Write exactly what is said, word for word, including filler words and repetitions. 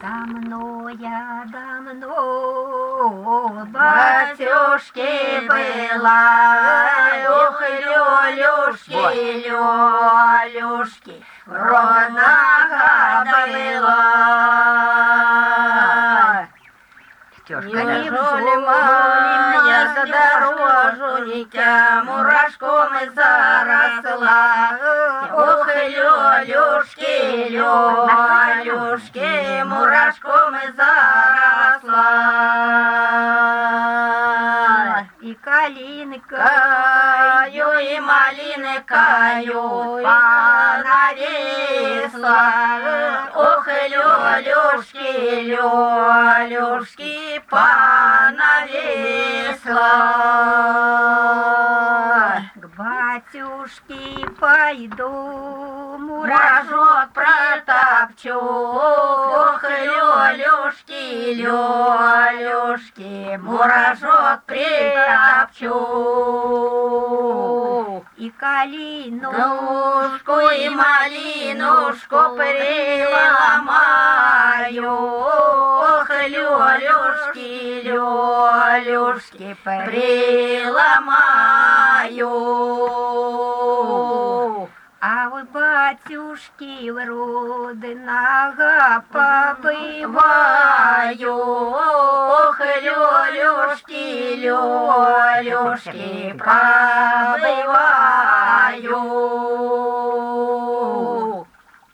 Давно я давно батюшки была, ох, Лёлюшки, Лёлюшки, родная была. Не жили моя за дорожу, дитя мурашком заросла. Ох, Лёлюшки, Лёлюшки, мурашком заросла. И калинкою, и малинкою понависла. Ох, Лёлюшки, Лёлюшки, понависла. К батюшке пойду, муражок протопчу. Ох, Лёлюшки, Лёлюшки, муражок притопчу. И калинушку, и малинушку приломаю. Ох, Лёлюшки, Лёлюшки, приломаю. А вы, батюшки, в родинах побываю. Ох, Лёлюшки, Лёлюшки, побываю.